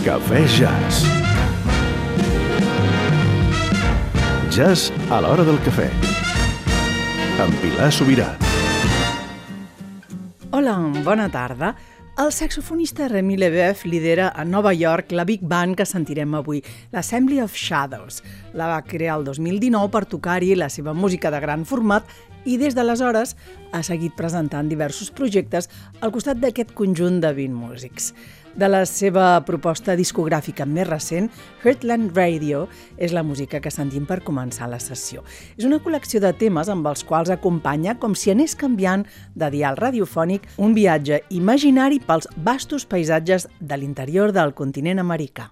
Cafè Jazz. Jazz a l'hora del cafè. Amb Pilar Sobirà. Hola, bona tarda. El saxofonista Remi LeBeouf lidera a Nova York la Big Band que sentirem avui, l'Assembly of Shadows. La va crear el 2019 per tocar-hi la seva música de gran format i des d'aleshores ha seguit presentant diversos projectes al costat d'aquest conjunt de 20 músics. De la seva proposta discogràfica més recent, Heartland Radio és la música que sentim per començar la sessió. És una col·lecció de temes amb els quals acompanya, com si anés canviant de dial radiofònic, un viatge imaginari pels vastos paisatges de l'interior del continent americà.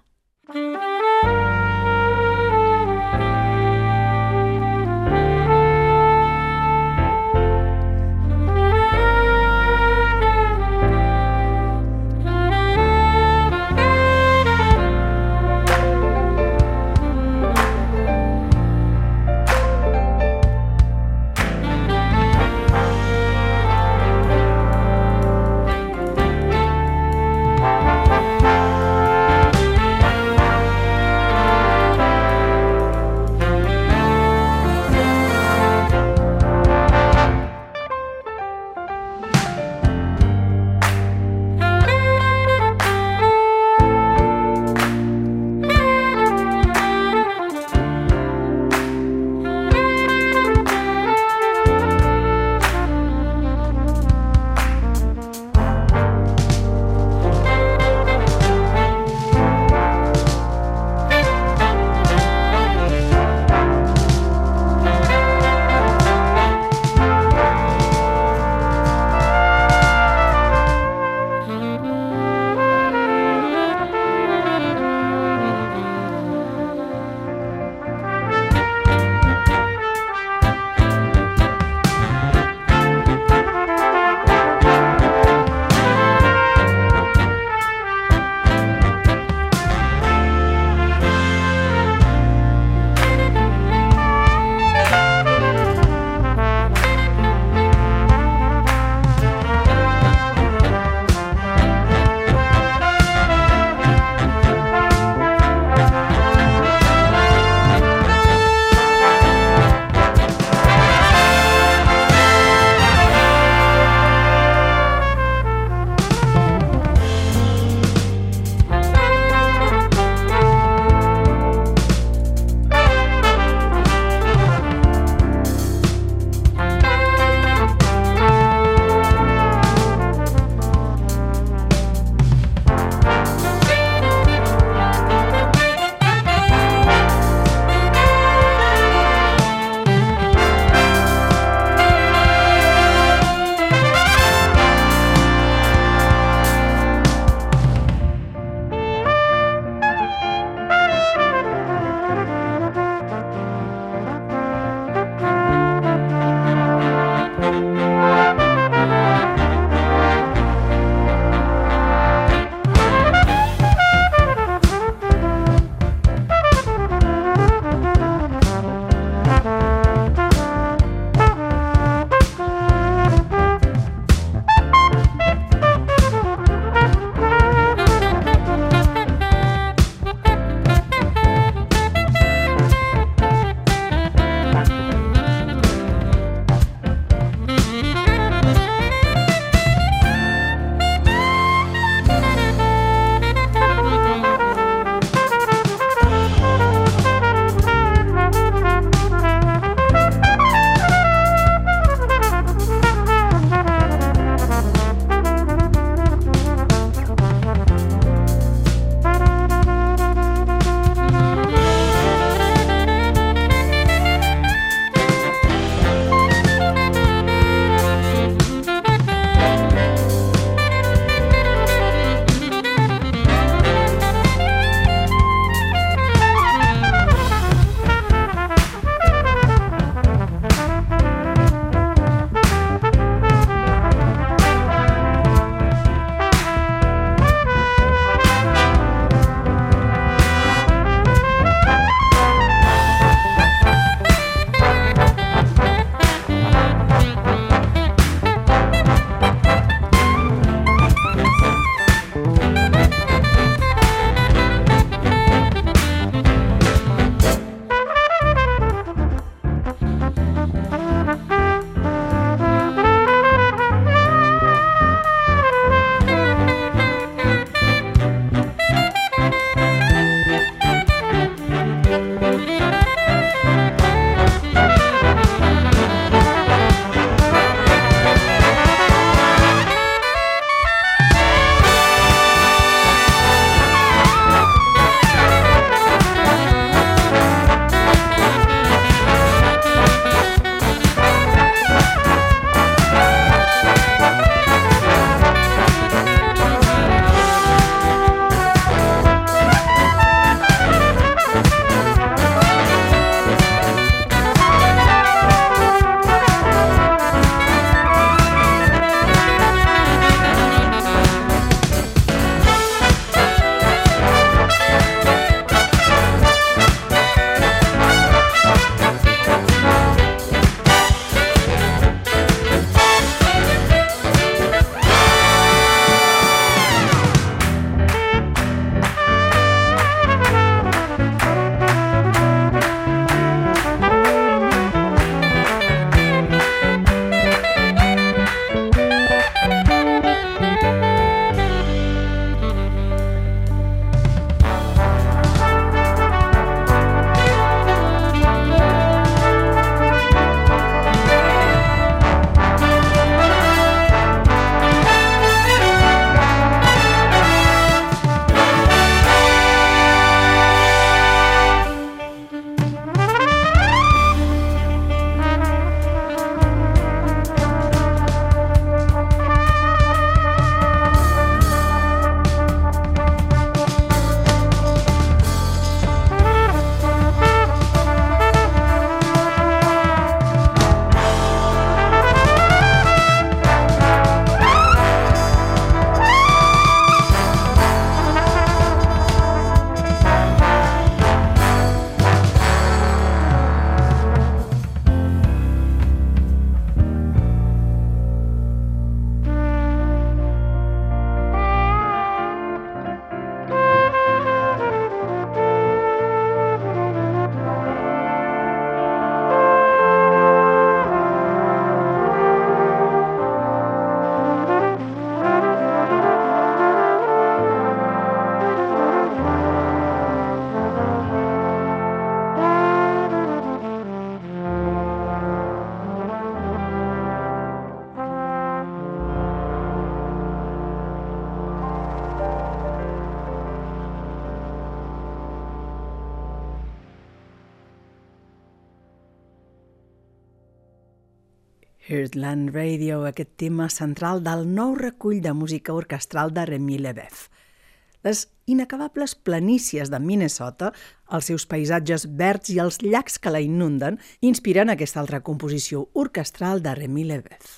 Heartland Radio, aquest tema central del nou recull de música orquestral de Remi Lebef. Les inacabables planícies de Minnesota, els seus paisatges verds i els llacs que la inunden inspiren aquesta altra composició orquestral de Remi Lebef.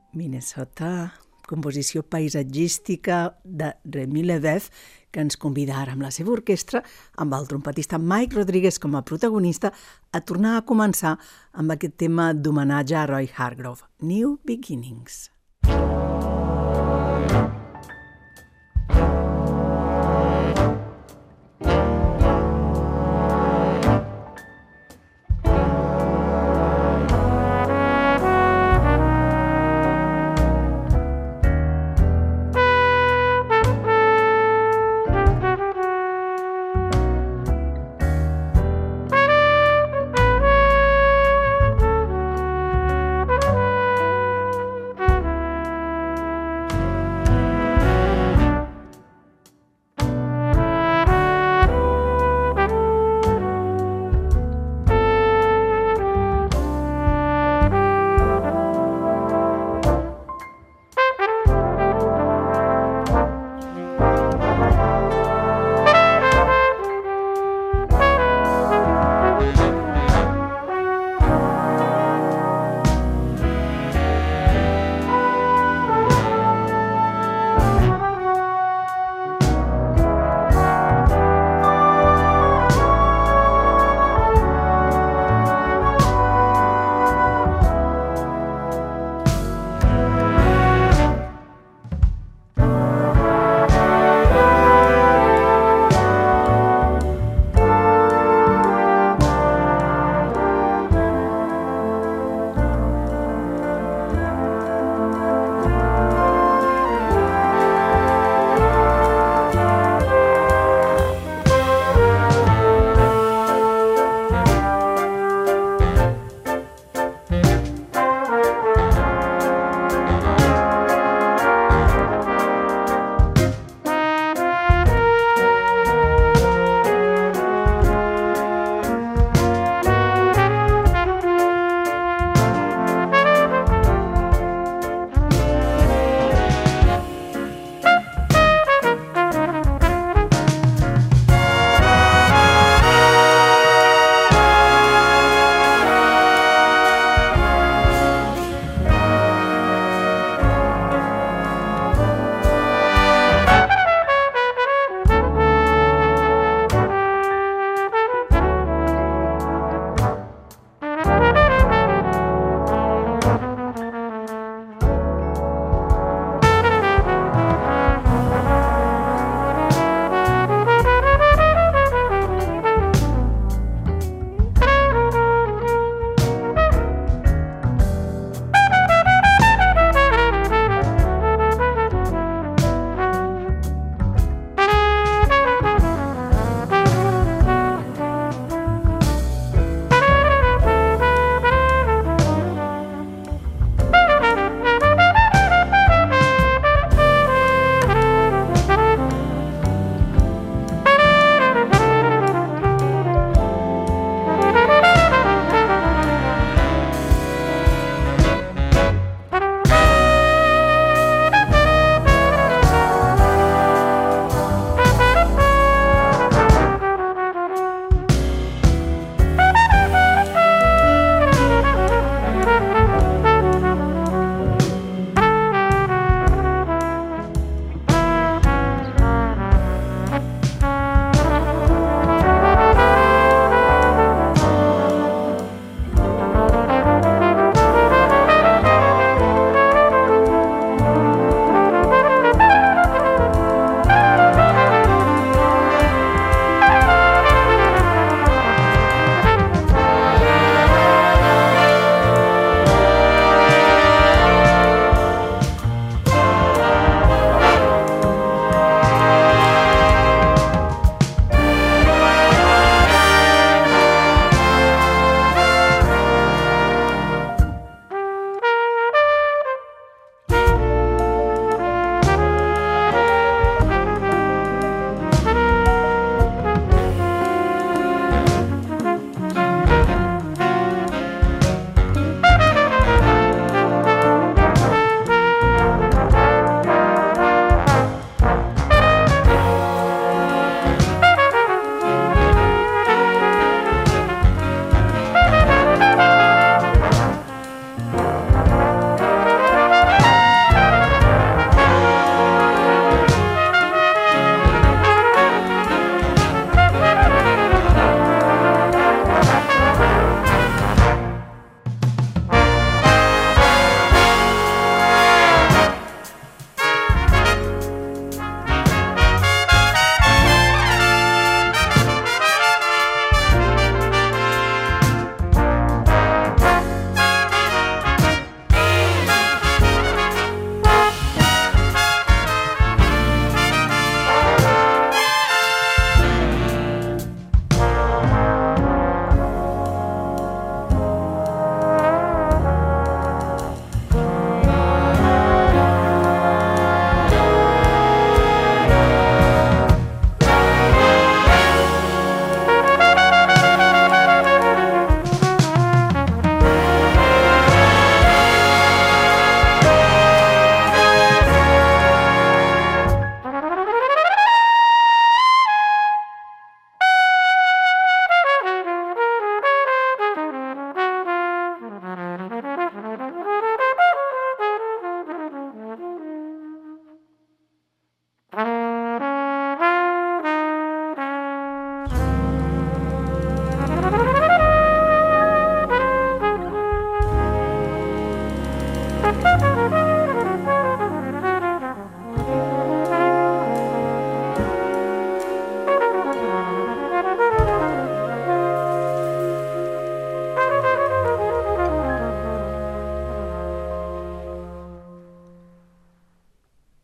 Minnesota, composició paisatgística de Remi Lebeuf, que ens convida ara amb la seva orquestra, amb el trompetista Mike Rodriguez com a protagonista, a tornar a començar amb aquest tema d'homenatge a Roy Hargrove, New Beginnings.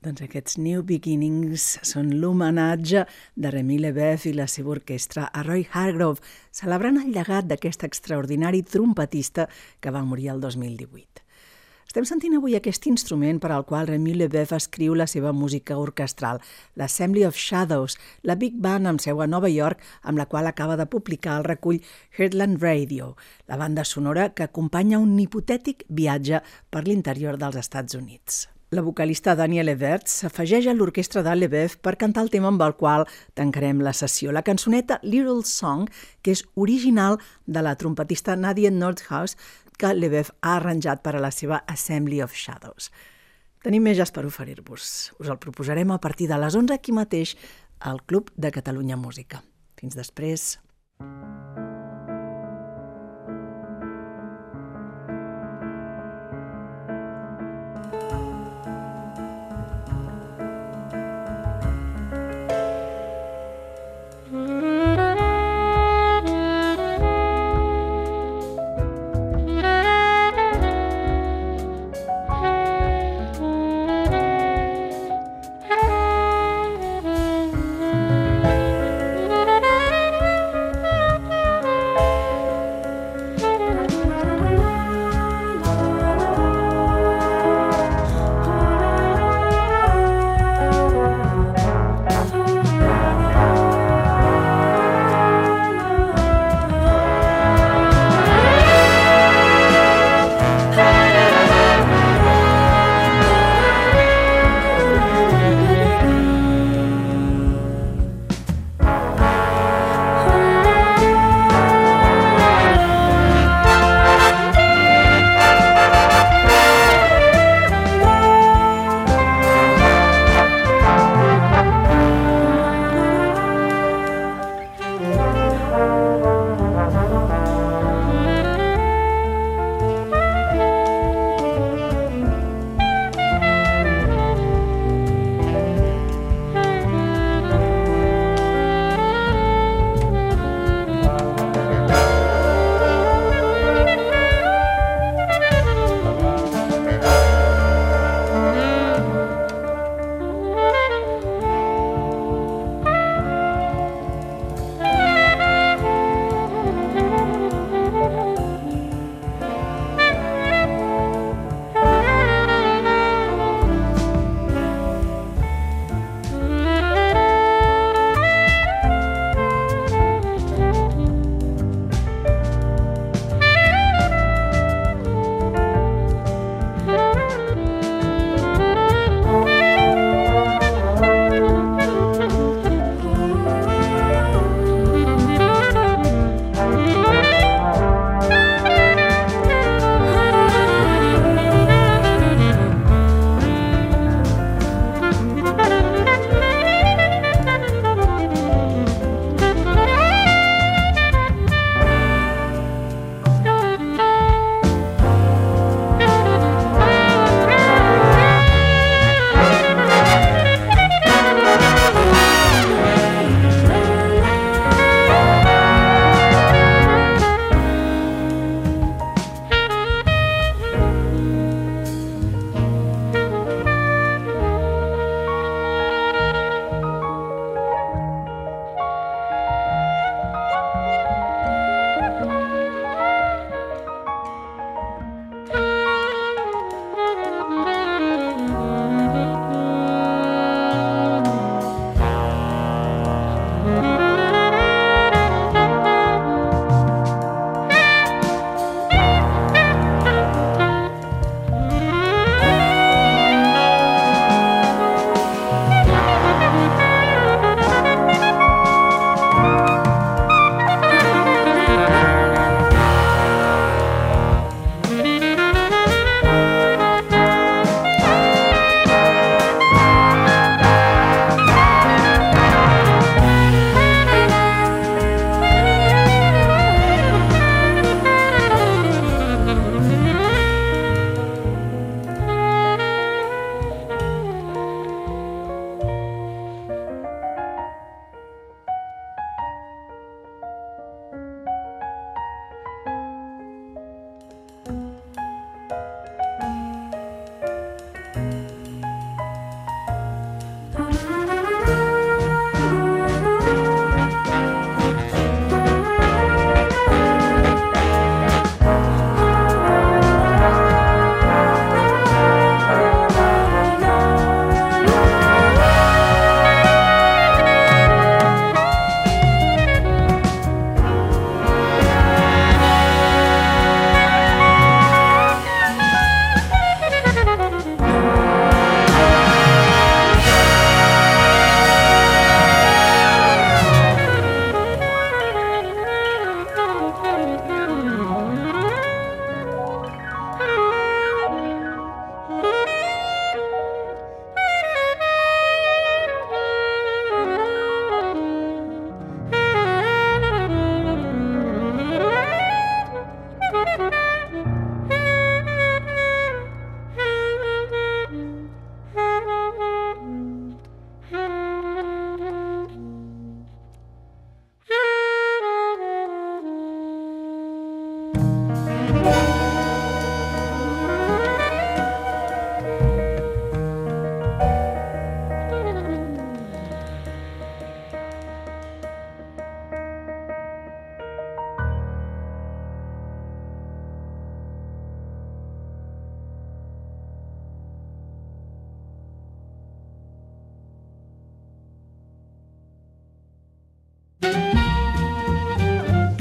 Doncs aquests New Beginnings són l'homenatge de Remi Leboeuf i la seva orquestra a Roy Hargrove, celebrant el llegat d'aquest extraordinari trompetista que va morir el 2018. Estem sentint avui aquest instrument per al qual Remi Leboeuf escriu la seva música orquestral, l'Assembly of Shadows, la Big Band amb seu a Nova York, amb la qual acaba de publicar el recull Heartland Radio, la banda sonora que acompanya un hipotètic viatge per l'interior dels Estats Units. La vocalista Danielle Everts s'afegeix a l'orquestra de Leboeuf per cantar el tema amb el qual tancarem la sessió, la cançoneta Little Song, que és original de la trompetista Nadine Nordhaus, que Leboeuf ha arranjat per a la seva Assembly of Shadows. Tenim més jazz per oferir-vos. Us el proposarem a partir de les 11 aquí mateix al Club de Catalunya Música. Fins després.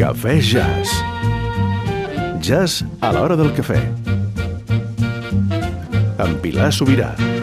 Cafè Jazz. Jazz a l'hora del cafè. Amb Pilar Sobirà.